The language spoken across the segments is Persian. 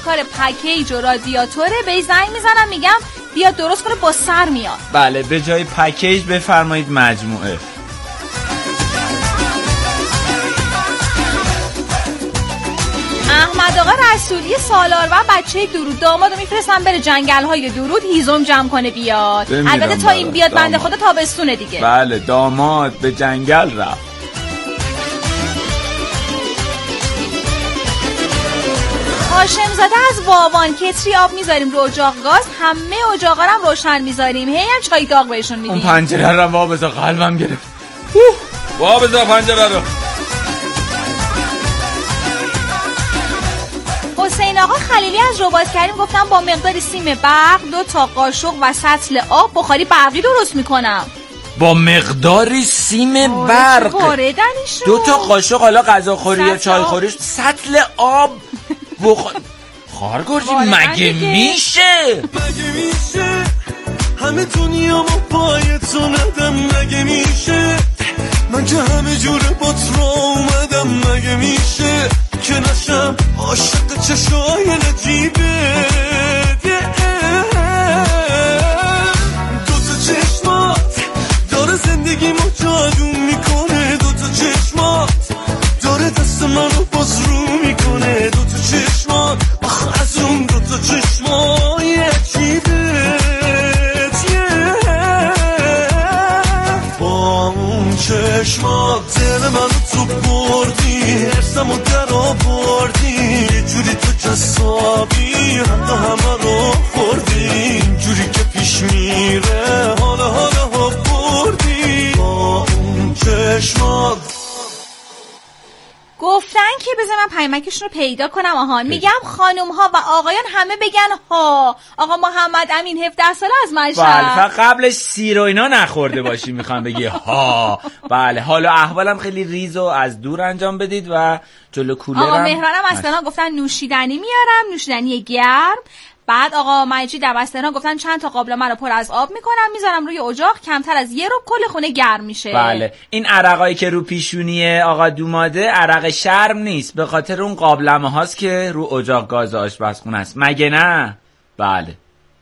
کار پکیج و رادیاتوره، به زنگ میزنم میگم بیا درست کنه، با سر میاد. بله به جای پکیج بفرمایید مجموعه. احمد آقا رسولی سالار و بچه درود دامادو میفرستن بره جنگل‌های درود هیزم جمع کنه بیاد. البته تا این بیاد بنده خدا تابستونه دیگه. بله داماد به جنگل رفت. هاشم زاده از واوان کتری آب میذاریم رو اجاق گاز، همه اجاقا هم روشن میذاریم، هی هم چای داغ بهشون میدیم. اون پنجره رو وا بذار، قلبم گرفت. وا بذار پنجره رو. حسین آقا خلیلی از رباط کریم گفتم با مقدار سیم برق 2 تا قاشق و سطل آب بخاری برقی درست میکنم. با مقداری سیم برق 2 تا قاشق، حالا غذاخوری یا چایخوری، سطل آب خارگرجی مگه میشه؟ همه دنیا ما پای تو ندم، مگه میشه؟ من که همه جوره با تو اومدم، مگه میشه که نشم عاشق چشای نجیبت؟ دو تا چشمات داره زندگی ما جادو میکنه، 2 تا چشمات داره دست منو باز رو میکنه، 2 تا چشمات آخ از اون 2 تا چشمای عجیبت. با اون چشمات دل منو تو بردی، حرسمو در آوردی، یه جوری تو جسابی حتی همه رو خوردی، اینجوری که پیش میره حالا ها بردی. با اون چشمات گفتن که بذار من پیمکشون رو پیدا کنم. آهان میگم خانم ها و آقایان همه بگن ها. آقا محمد امین 17 ساله از مشهد. بله قبلش سیر و اینا نخورده باشی میخوام بگی ها. بله حالا احوالم خیلی ریز و از دور انجام بدید و جلو کولرم. آقا مهرانم از تهران گفتن نوشیدنی میارم، نوشیدنی گرم. بعد آقا مجید از تهران گفتن چند تا قابلمه رو پر از آب میکنم میذارم روی اجاق، کمتر از یه رو کل خونه گرم میشه. بله این عرقایی که رو پیشونیه آقا دوماده عرق شرم نیست، به خاطر اون قابلمه هاست که رو اجاق گاز آشپزخونه است، مگه نه؟ بله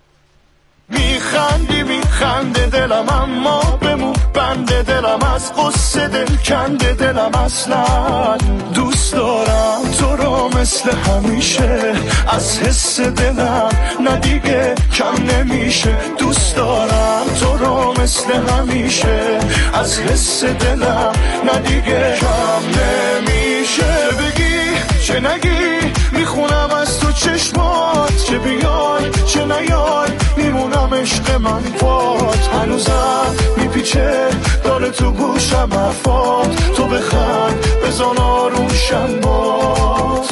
میخنده دلم اما بمون بنده دلم، از قصه دل کنده دلم، اصلا دوست دارم تو رو مثل همیشه، از حس دلم ندیگه کم نمیشه، دوست دارم تو رو مثل همیشه، از حس دلم ندیگه کم نمیشه. بگی چه نگی میخونم از تو چشمات، چه بیای چه نیای میمونم عشق من پات، هنوزم میپیچه داره تو گوشم حرفات، تو بخند بزن آروشم باد.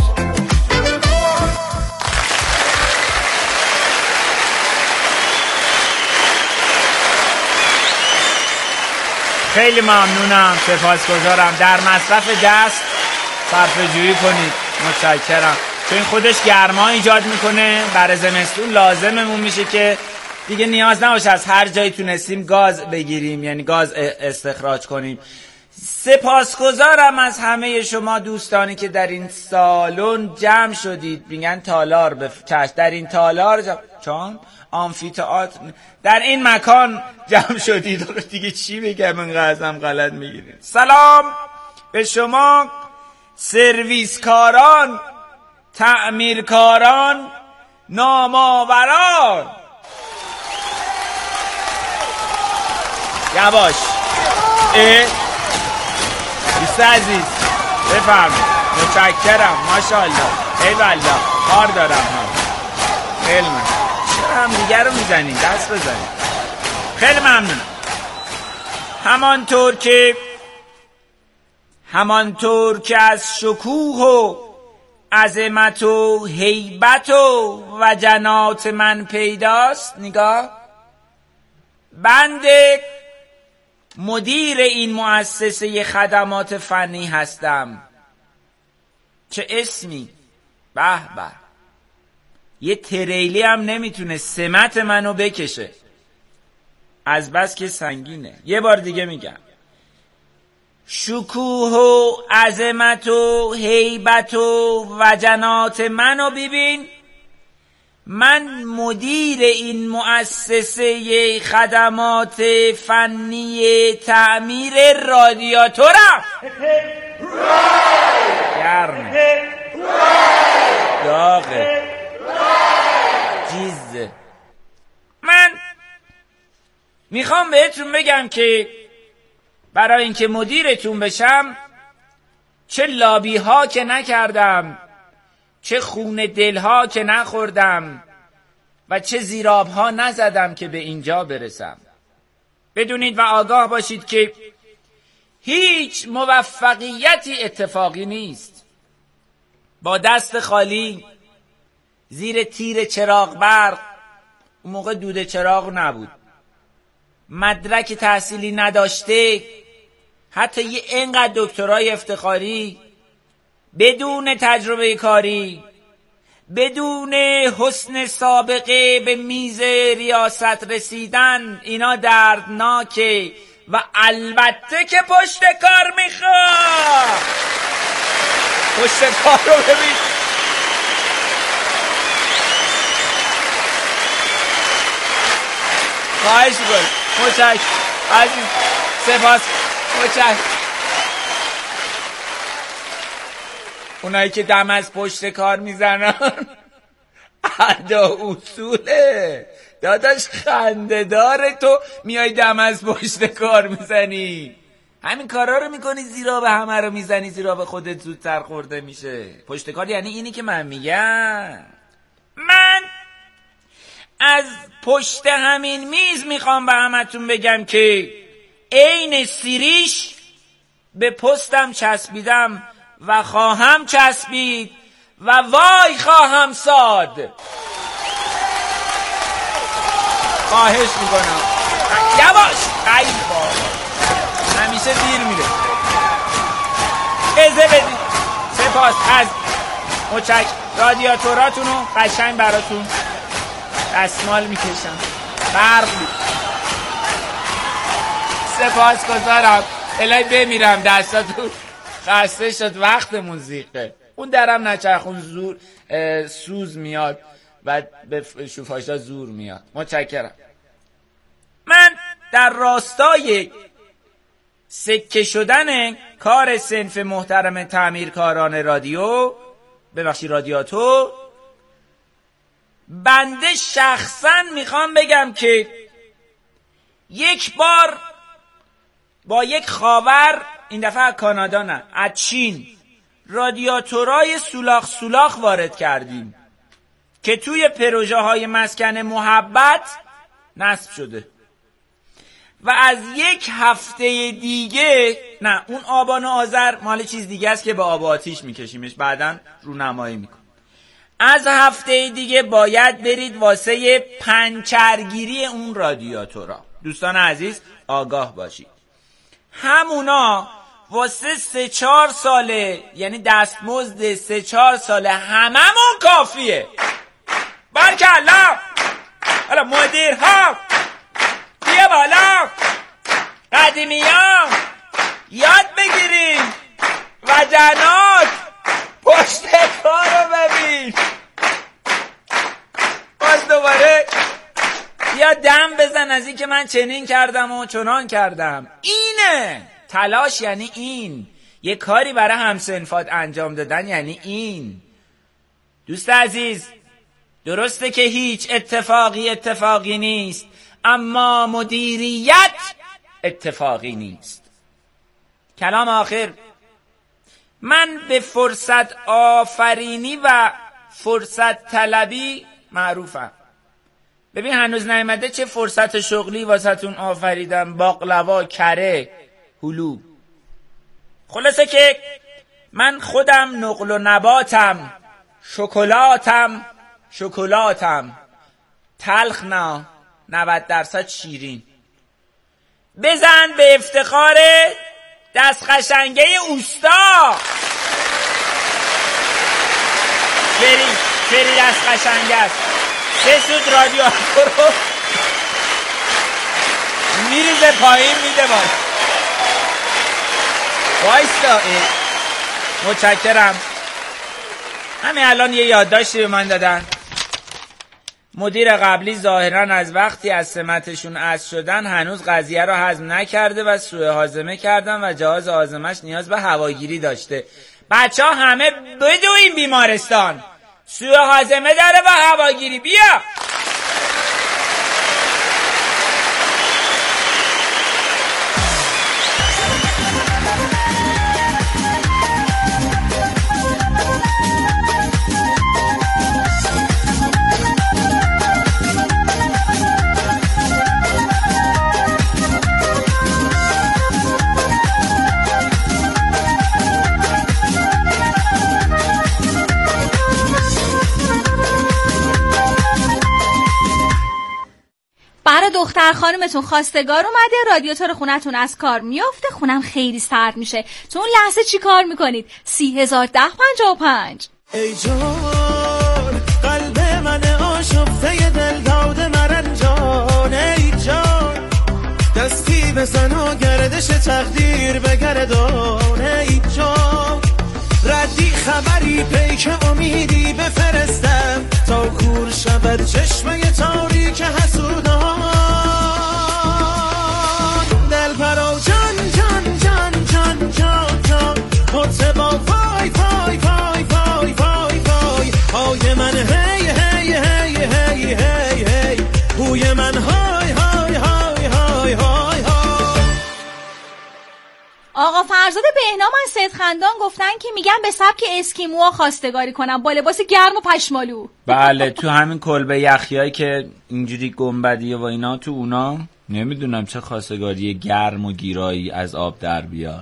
خیلی ممنونم، سپاسگزارم. در مصرف دست صرفه جویی کنید، متشکرم. چون خودش گرما ایجاد میکنه، برای زمستون لازممون میشه که دیگه نیاز نباشه از هر جایی تونستیم گاز بگیریم، یعنی گاز استخراج کنیم. سپاسگزارم از همه شما دوستانی که در این سالن جمع شدید. میگن تالار در این تالار چون آمفی‌تئاتر در این مکان جمع شدید. دیگه چی بگم، اینقدر ازم غلط میگیرید. سلام به شما سرویسکاران، تعمیرکاران، نامآوران. یواش دوست عزیز بفرمایید. متشکرم، ماشاءالله، ایوالله، کار دارم ها. خیلی ممنون. چرا هم دیگر رو میزنیم؟ دست بزنیم. خیلی ممنونم. همانطور که از شکوه و عظمت و هیبت و وجنات من پیداست، نگاه، بنده مدیر این مؤسسه خدمات فنی هستم. چه اسمی، به به. یه تریلی هم نمیتونه سمت منو بکشه، از بس که سنگینه. یه بار دیگه میگم، شکوه و عظمت و هیبت و وجنات منو ببین، من مدیر این مؤسسه خدمات فنی تعمیر رادیاتورم. گرمه، داغه، جیزه. من میخوام بهتون بگم که برای اینکه مدیرتون بشم چه لابی ها که نکردم، چه خون دل ها که نخوردم و چه زیراب ها نزدم که به اینجا برسم. بدونید و آگاه باشید که هیچ موفقیتی اتفاقی نیست. با دست خالی زیر تیر چراغ برق، اون موقع دود چراغ نبود، مدرک تحصیلی نداشته، حتی یه اینقدر دکترای افتخاری، بدون تجربه کاری، بدون حسن سابقه به میز ریاست رسیدن، اینا دردناکه و البته که پشت کار میخواد. پشت کار رو ببین. خواهش می‌کنم. متشکرم عزیز، سپاس، متشکرم. اونایی که دم از پشت کار میزنن ادا اصوله. داداش خنده داره، تو میای دم از پشت کار میزنی، همین کارا رو میکنی، زیرا به همه رو میزنی، زیرا به خودت زودتر خورده میشه. پشت کار یعنی اینی که من میگم. من از پشت همین میز میخوام به همتون بگم که عین سیریش به پستم چسبیدم و خواهم چسبید و وای خواهم ساد. خواهش میکنم یواش. ای بابا همیشه دیر میره. اجازه بدید. سپاس از مچک رادیاتوراتونو قشنگ براتون دستمال میکشم. برق سپاس گذارم. الهی بمیرم دستاتون خسته شد. وقت موزیقه. اون درم نچرخون، زور سوز میاد و به شوفاشا زور میاد. متشکرم. من در راستای سکه شدن کار صنف محترم تعمیرکاران رادیو، ببخشید رادیاتور، بنده شخصا میخوام بگم که یک بار با یک خاور، این دفعه کانادا نه، از چین، رادیاتورای سولاخ وارد کردیم که توی پروژه های مسکن محبت نصب شده و از یک هفته دیگه، نه اون آبان و آذر مال چیز دیگه است که با آب و آتیش میکشیمش، بعداً رونمایی میکن. از هفته دیگه باید برید واسه پنچرگیری اون رادیاتورا. دوستان عزیز آگاه باشید، همونا واسه 3-4 ساله، یعنی دستمزد 3-4 ساله هممون کافیه. بارکالله. حالا مدیرها بیا بالا، قدیمیان یاد بگیریم و جنات پشت کار رو ببین. باز دوباره یا دم بزن از این که من چنین کردم و چنان کردم. اینه تلاش، یعنی این یه کاری برای همسنفات انجام دادن، یعنی این. دوست عزیز، درسته که هیچ اتفاقی نیست، اما مدیریت اتفاقی نیست. کلام آخر، من به فرصت آفرینی و فرصت طلبی معروفم. ببین هنوز نیامده چه فرصت شغلی واسهتون آفریدم، باقلوا، کره، هلو. خلاصه که من خودم نقل و نباتم، شکلاتم تلخ نه 90% شیرین. بزن به افتخار دست خشنگه اوستا. فری دست خشنگه است. 3 سود رادیاتور رو میریزه پایین میده باز. وایستا. متشکرم. همین الان یه یادداشتی به من دادن. مدیر قبلی ظاهرا از وقتی از سمتشون عزل شدن هنوز قضیه رو هضم نکرده و سوء هاضمه کردن و جهاز هاضمش نیاز به هواگیری داشته. بچه ها همه بدوین بیمارستان، سوء هاضمه داره و هواگیری. بیا دختر خانمتون خواستگار اومده، رادیاتور خونتون از کار میافته، خونم خیلی سرد میشه. تو اون لحظه چی کار میکنید؟ 301055. ای جان قلب من آشفته دل داده مرنجان، ای جان دستی بزن و گردش تقدیر بگردان، ای جان ردی خبری پیک امیدی بفرستم تا کور شود چشمه تاریک حسودان. دل پرو جان جان جان جان جان جان مطبا وای وای وای وای وای وای های من هی هی هی هی هی هی هوی من های های های های های. آقا فرزاد بهنام از سیدخندان گفتن که میگن به سبک اسکیموها خواستگاری کنم با لباس گرم و پشمالو. بله تو همین کلبه یخیایی که اینجوری گنبدیه و اینا، تو اونا نمیدونم چه خواستگاری گرم و گیرایی از آب در بیاد.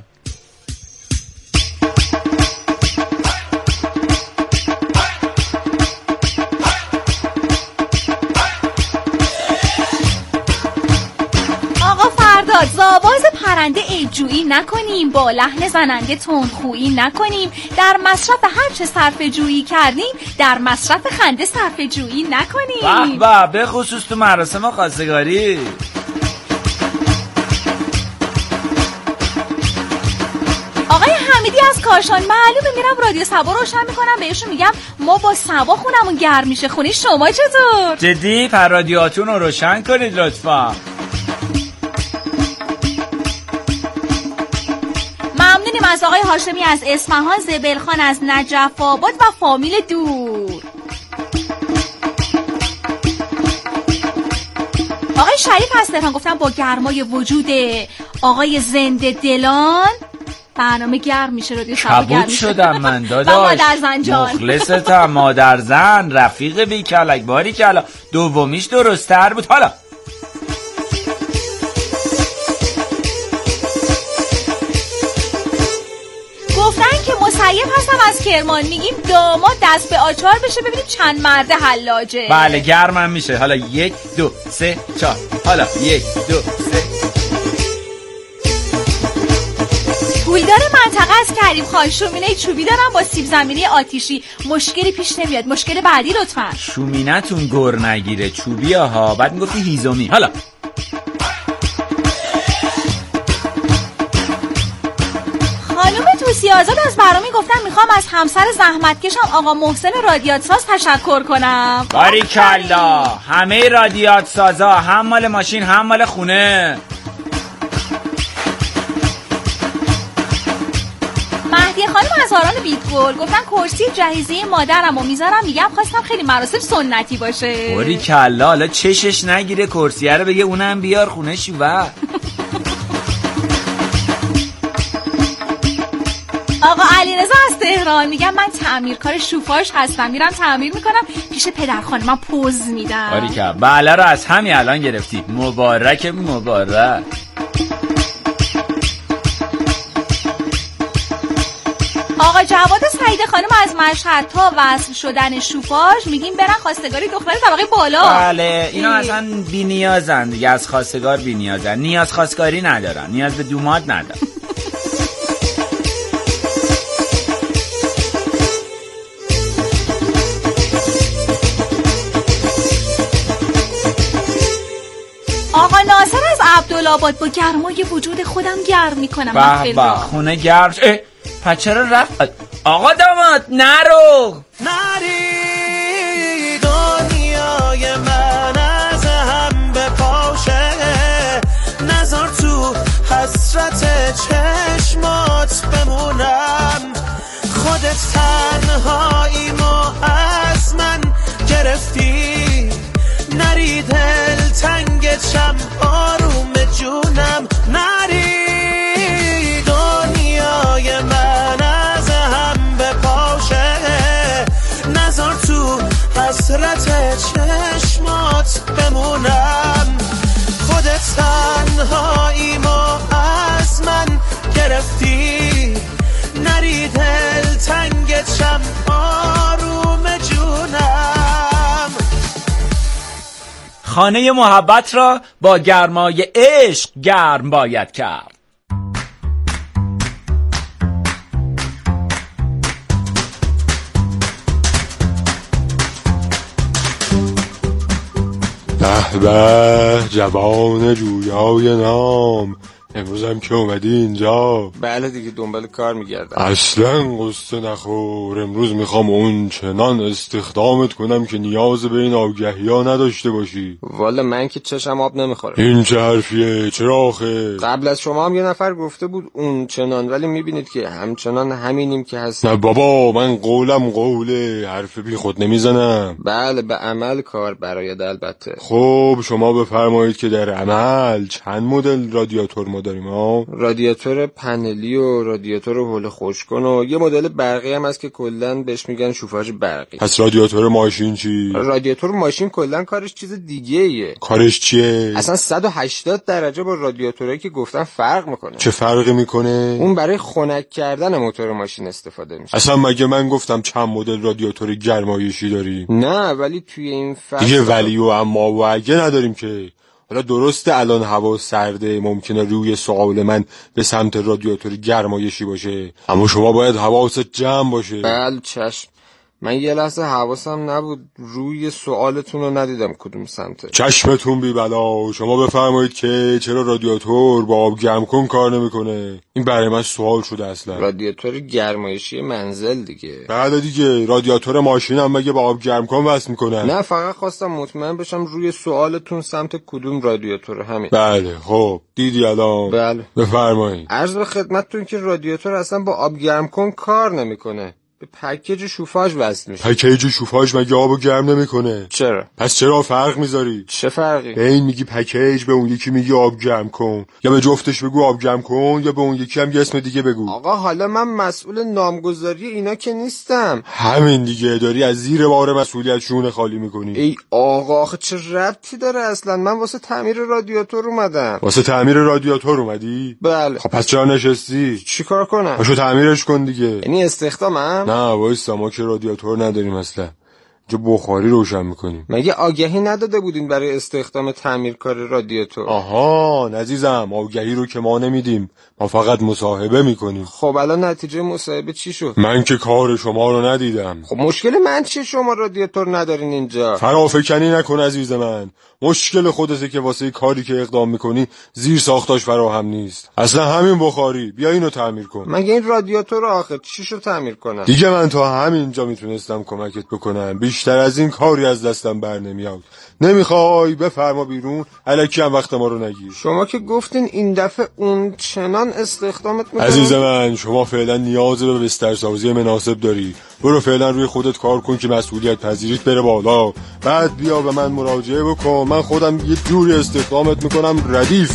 زاواز پرنده عیب‌جویی نکنیم، با لحن زننده تندخویی نکنیم، در مصرف هر چه صرفه جویی کردیم در مصرف خنده صرفه جویی نکنیم. به به خصوص تو مراسم خواستگاری. آقای حمیدی از کاشان، معلومه میرم رادیو سبا روشن میکنم بهشون میگم ما با سبا خونمون گرم میشه، خونه شما چطور؟ جدی؟ پر رادیوهاتون رو روشن کنید لطفا. ممنونیم از آقای هاشمی از اصفهان، زبلخان از نجف آباد و فامیل دور. آقای شریف از تهران گفتن با گرمای وجود آقای زنده دلان برنامه گرم میشه، رادیو سبا گرم میشه. شدم من داداش. مادرزن جان مخلصتم مادرزن، رفیق بی کلک باری کلا، دومیش درست‌تر بود. حالا گفتن که مسیب هستم از کرمان، میگیم داماد دست به آچار بشه ببینیم چند مرده حلاجه. بله گرمم میشه. حالا 1 2 3 4. حالا 1 2 3. پولدار منطقه از کریم خان، شومینه چوبی دارم با سیب زمینی آتیشی، مشکلی پیش نمیاد. مشکل بعدی لطفا. شومینتون گر نگیره، چوبی ها، بعد میگفتی هیزومی. حالا خانم توسی آزاد از برنامه گفتن میخوام از همسر زحمتکشم آقا محسن رادیات ساز تشکر کنم. باریکلا، همه رادیات سازا، هم مال ماشین هم مال خونه. مهدی خانم از آران بیتگل گفتن کرسی جهیزی مادرمو میذارم، میگم خواستم خیلی مراسم سنتی باشه. باریکلا، حالا چشش نگیره کرسیه رو بگه اونم بیار خونه شوور. آقا علیرضا از تهران میگم من تعمیرکار شوفاژ هستم، میرم تعمیر میکنم پیش پدر خانمم پوز میدم. باریکلا، بله رو از همین الان گرفتی. مبارک مبارک. آقا جواد سعید خانم از مشهد تا وصل شدن شوفاژ میگیم برن خواستگاری دختر طبقه بالا. بله اینا اصلا بی نیازن دیگه، از خواستگار بی نیازن، نیاز خواستگاری ندارن، نیاز به دوماد ندارن. آقا ناصر از عبدالآباد با گرمای وجود خودم گرم میکنم. به به خونه گرم. پس چرا رفت؟ آقا داماد نرو نری دنیای من تنهاییمو از من گرفتی، نری دل تنگتم آروم جونم، نری دنیای من از هم بپاشه، نذار تو حسرت چشمات بمونم، خودت تنهاییمو از من گرفتی، نری دل تنگتم آروم جونم. خانه محبت را با گرمای عشق گرم باید کرد. به به جوان جویای نام، امروز هم که اومدی اینجا؟ بله دیگه دنبال کار میگردم. اصلا قصه نخور، امروز میخوام اون چنان استخدامت کنم که نیاز به این آگهی ها نداشته باشی. والا من که چشم آب نمیخوره. این چه حرفیه؟ چرا آخه؟ قبل از شما هم یه نفر گفته بود اون چنان، ولی میبینید که همچنان همینیم که هست. نه بابا، من قولم قوله، حرف بی خود نمیزنم. بله به عمل کار براید البته. خب شما بفرمایید که در عمل چند مدل رادیاتور ما داریم ها؟ رادیاتور پنلی و رادیاتور حوله خشکن و یه مدل برقی هم هست که کلا بهش میگن شوفاژ برقی. پس رادیاتور ماشین چی؟ رادیاتور ماشین کلا کارش چیز دیگه ایه. کارش چیه؟ اصلا 180 درجه با رادیاتورایی که گفتن فرق میکنه. چه فرقی میکنه؟ اون برای خنک کردن موتور ماشین استفاده میشه. اصلا مگه من گفتم چند مدل رادیاتور گرمایشی داری؟ نه ولی توی این فصل دیگه ولی و اما و اگه نداریم که. حالا درسته الان هوا سرده، ممکنه روی سوال من به سمت رادیاتور گرمایشی باشه، اما شما باید حواست جمع باشه. بله چشم. من یه لحظه حواسم نبود، روی سوالتون رو ندیدم کدوم سمته. چشمتون بی بلا. شما بفرمایید که چرا رادیاتور با آب گرم کن کار نمیکنه؟ این برای من سوال شده اصلا. رادیاتور گرمایشی منزل دیگه. بله دیگه، رادیاتور ماشین هم مگه با آب گرم کن وصل میکنن؟ نه فقط خواستم مطمئن بشم روی سوالتون سمت کدوم رادیاتور همین. بله خب دیدی الان. بله بفرمایید. عرض به خدمتتون که رادیاتور اصلا با آب گرم کن کار نمیکنه، به پکیج شوفاژ وصل میشه. پکیج شوفاژ مگه آبو گرم نمیکنه؟ چرا؟ پس چرا فرق میذاری؟ چه فرقی؟ به این میگی پکیج، به اون یکی میگی آب گرم کن، یا به جفتش بگو آب گرم کن یا به اون یکی هم یه اسم دیگه بگو. آقا حالا من مسئول نامگذاری اینا که نیستم. همین دیگه، داری از زیر بار مسئولیت شونه خالی میکنی. ای آقا آخه چه ربطی داره اصلا؟ من واسه تعمیر رادیاتور اومدم. واسه تعمیر رادیاتور اومدی؟ بله. خب پس چرا نشستی؟ چیکار کنم؟ باشو تعمیرش کن دیگه. یعنی استخدامم؟ نه وایسا، ما که رادیاتور نداریم اصلا، جو بخاری روشن میکنیم. مگه آگهی نداده بودین برای استخدام تعمیرکار رادیاتور؟ آها عزیزم، آگهی رو که ما نمیدیم، ما فقط مصاحبه میکنیم. خب الان نتیجه مصاحبه چی شد؟ من که کار شما رو ندیدم. خب مشکل من چیه شما رادیاتور ندارین اینجا؟ فرافکنی نکن عزیز من، مشکل خودته که واسه کاری که اقدام میکنی زیر ساختاش فراهم نیست. اصلا همین بخاری، بیا اینو تعمیر کن. مگه این رادیاتور آخه چیشو تعمیر کنم؟ دیگه من تا همینجا میتونستم کمکت بکنم، بیشتر از این کاری از دستم بر نمیاد. نمیخوای بفرما بیرون، الکی هم وقت ما رو نگیر. شما که گفتین این دفعه اون چنان استخدامت میکنم. عزیز من شما فعلا نیاز به بسترسازی مناسب داری، برو فعلا روی خودت کار کن که مسئولیت پذیریت بره بالا، بعد بیا به من مراجعه بکن، من خودم یه جوری استخدامت میکنم ردیف.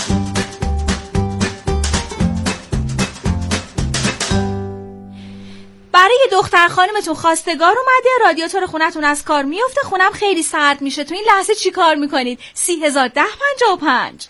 برای دختر خانمتون خواستگار اومده، رادیاتور خونتون از کار میفته، خونم خیلی سرد میشه، تو این لحظه چی کار میکنید؟ 301055.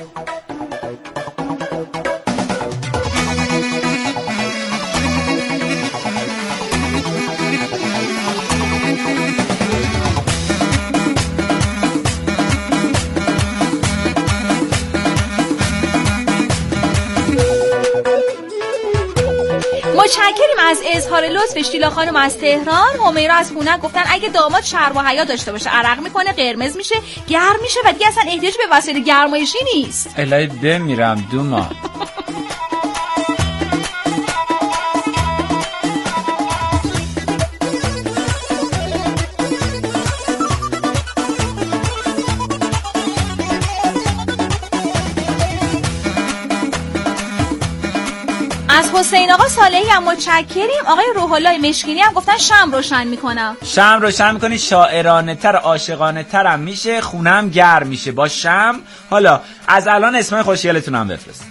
متشکریم از اظهار لطف شیلا خانم از تهران. همیرا از خونه گفتن اگه داماد شرم و حیا داشته باشه عرق میکنه، قرمز میشه، گرم میشه و دیگه اصلا احتیاج به وسایل گرمایشی نیست. الهی بمیرم دوما. از حسین آقا صالحی هم متشکریم. آقای روح الله مشکینی هم گفتن شمع روشن میکنم. شمع روشن میکنی، شاعرانه تر، عاشقانه تر هم میشه، خونم گرم میشه با شمع. حالا از الان اسمای خوشگلتون هم بفرست.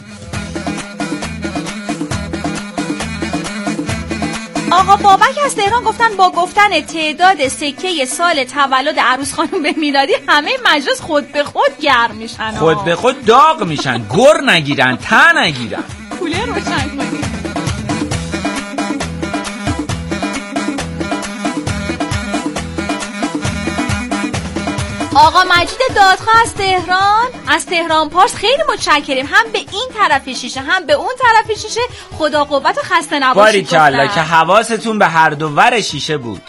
آقا بابک از تهران گفتن با گفتن تعداد سکه سال تولد عروس خانم به میلادی همه مجلس خود به خود گرم میشن. خود به خود داغ میشن، گر نگیرن، ته نگیرن. کوله روشن کنید. آقا مجید دادخواه از تهران پارس خیلی متشکریم. هم به این طرف شیشه هم به اون طرف شیشه. خدا قوت و خسته نباشید. باریکلا که حواستون به هر دو ور شیشه بود.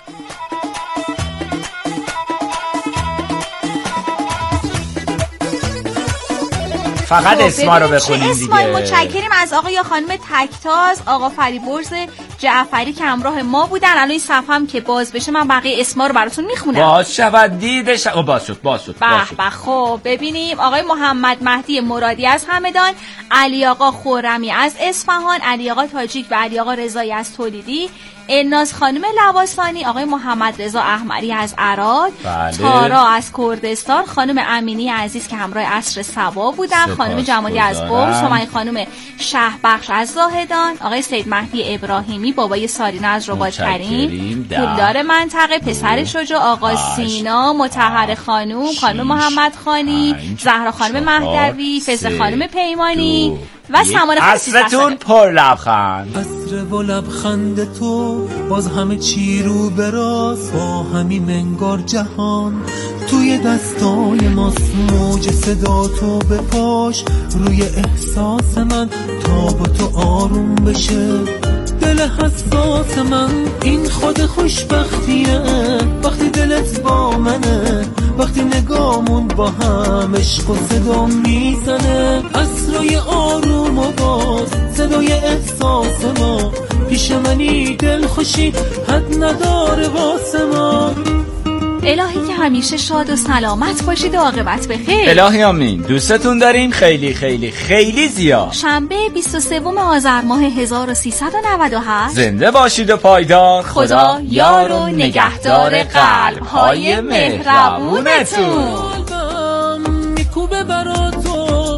فقط اسما رو بخونیم دیگه. اسمای متشکریم از آقا یا خانم تکتاز، آقا فریبرز جعفری که همراه ما بودن. الان این صفحه هم که باز بشه من بقیه اسما رو براتون میخونم. باز شود دیدش. باز شد. به خب ببینیم. آقای محمد مهدی مرادی از همدان، علی آقا خرمی از اصفهان، علی آقا تاجیک و علی آقا رضایی از تولیدی، الناز خانم لواسانی، آقای محمد رضا احمدی از عراق، تارا از کردستان، خانم امینی عزیز که همراه عصر صبا بودن، خانم جمالی از قم، شما خانم شهبخش از زاهدان، آقای سید مهدی ابراهیمی، بابای سارینا از رباط کریم، پولدار منطقه، پسر شجاع، آقا سینا، مطهر خانم محمد خانی، زهرا خانم مهدوی، فضل خانم پیمانی و سمان عصرتون پر لبخند. عصر و لبخند تو باز همه چی رو براست، با همین منگار جهان توی دستای ماست. موج صدا تو بپاش روی احساس من تا با تو آروم بشه دل حساس من. این خود خوشبختیه وقتی دلت با منه، وقتی نگامون با هم عشق و صدا میزنه. عصرای آروم و باز صدای احساس ما، پیش منی دل خوشی حد نداره واسه ما. الهی که همیشه شاد و سلامت باشید و عاقبت بخیر. الهی آمین. دوستتون داریم خیلی خیلی خیلی زیاد. شنبه 23 آذر ماه 1397. زنده باشید و پایدار. خدا یار و نگهدار قلب های مهربونتون. میکوبه برا تو،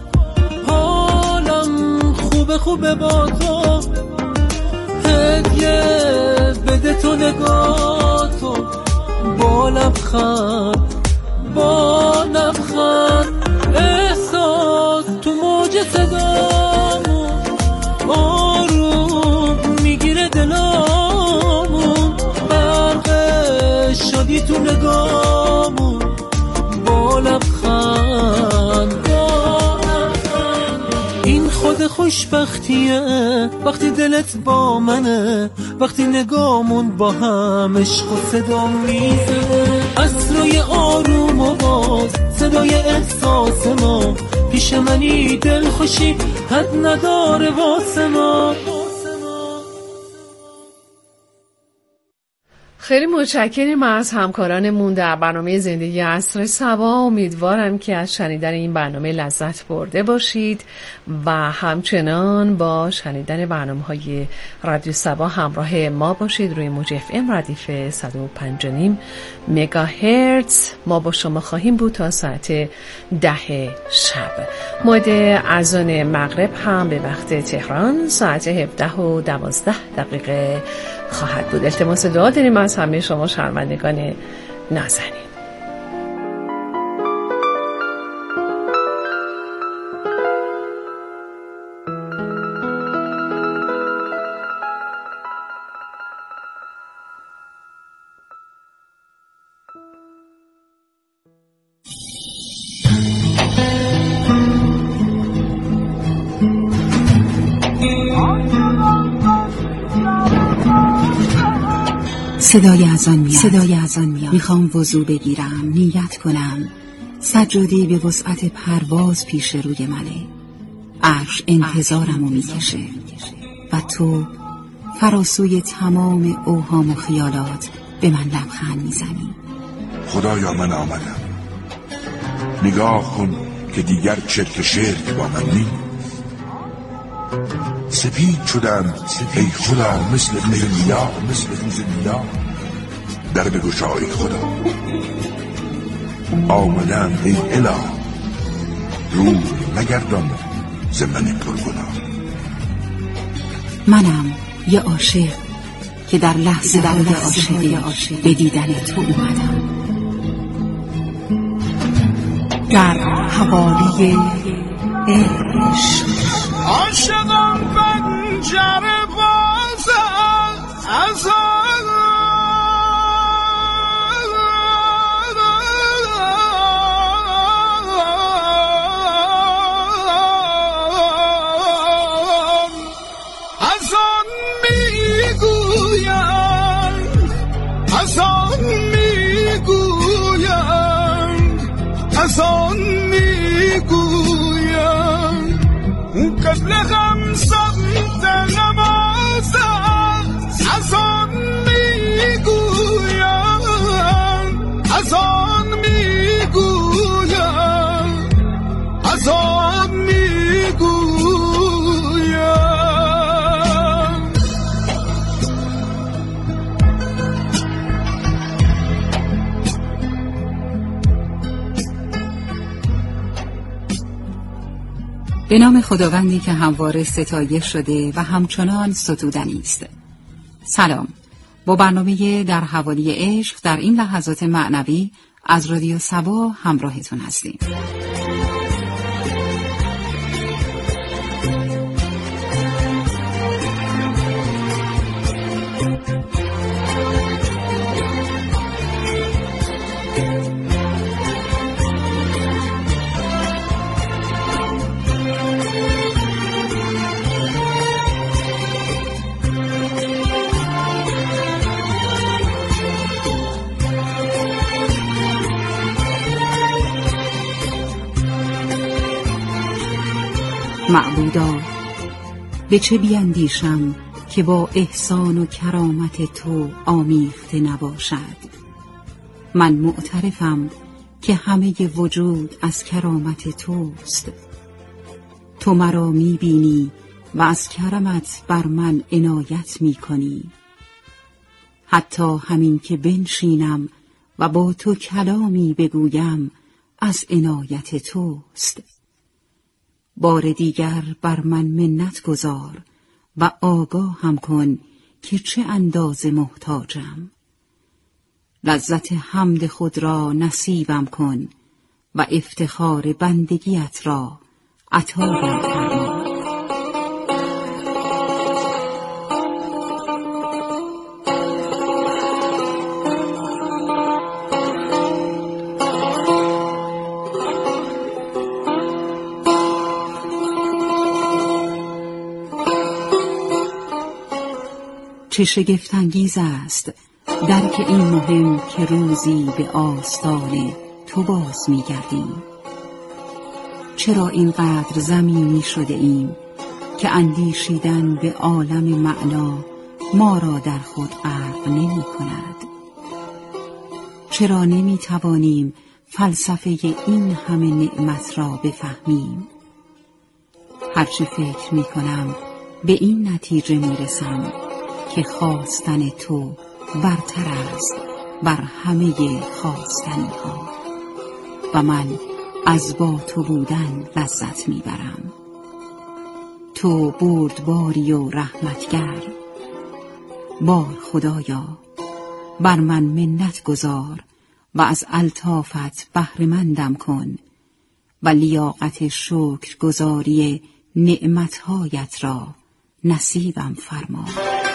حالم خوبه با تو، هدیه بده تو نگاه تو، با لبخند احساس تو موج صدامون آروم میگیره دلامون، برق شادی تو نگامون، با لبخند. این خود خوشبختیه وقتی دلت با منه، وقتی نگامون با هم عشق و صدا میزنه. عصرای آروم و باز صدای احساس ما، پیش منی دل خوشی حد نداره واسه ما. خیلی متشکریم از همکارانمون در برنامه زندگی عصر صبا. امیدوارم که از شنیدن این برنامه لذت برده باشید و همچنان با شنیدن برنامه‌های رادیو صبا همراه ما باشید. روی موج FM ردیف 105.5 مگاهرتز ما با شما خواهیم بود تا ساعت 10 شب. موعد اذان مغرب هم به وقت تهران ساعت 17:12 خواهد بود. التماس دعا داریم از همه شما شنوندگان نازنین. صدای اذان میاد. میخوام وضو بگیرم، نیت کنم. سجاده به وسعت پرواز پیش روی منه. عرش انتظارمو میکشه و تو فراسوی تمام اوهام و خیالات به من لبخند میزنی. خدایا من آمدم، نگاه کن که دیگر چرک شرک با من نیست. سپید شدم ای خدا مثل روز میلاد در بگشای خدا آمدم ای اله روی نگردان ز من پرگناه. منم یه عاشق که در لحظه عاشقی به دیدن تو اومدم. در حوالی عشق عاشقم پنجره باز از آن میگویم قبل خمسم نماز از آن میگویم از آن میگویم از آن میگویم. به نام خداوندی که همواره ستایش شده و همچنان ستودنی است. سلام، با برنامه در حوالی عشق در این لحظات معنوی از رادیو صبا همراهتون هستیم. معبودا، به چه بیندیشم که با احسان و کرامت تو آمیخته نباشد. من معترفم که همه وجود از کرامت توست. تو مرا میبینی و از کرمت بر من عنایت میکنی. حتی همین که بنشینم و با تو کلامی بگویم از عنایت توست. بار دیگر بر من منت گذار و آگاه هم کن که چه اندازه محتاجم. لذت حمد خود را نصیبم کن و افتخار بندگیت را عطایم فرما. چه شگفت‌انگیز است درک این مهم که روزی به آستان تو باز می‌گردیم. چرا اینقدر زمینی شده ایم که اندیشیدن به عالم معنا ما را در خود غرق نمی‌کند؟ چرا نمی‌توانیم فلسفه این همه نعمت را بفهمیم؟ هرچی فکر می‌کنم به این نتیجه می‌رسم که خواستن تو برتر است بر همه خواستنی ها و من از با تو بودن لذت میبرم. تو بردباری و رحمتگر. بار خدایا، بر من منت گذار و از الطافت بهره‌مندم کن و لیاقت شکر گزاری نعمتهایت را نصیبم فرما.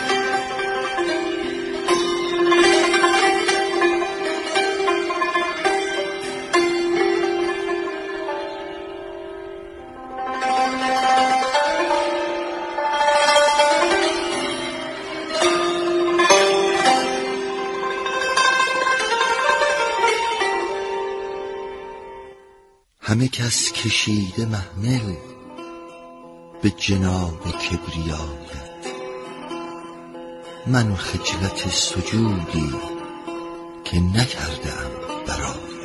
همه کس کشیده محمل به جناب کبریایت، من خجلت سجودی که نکردم برایت.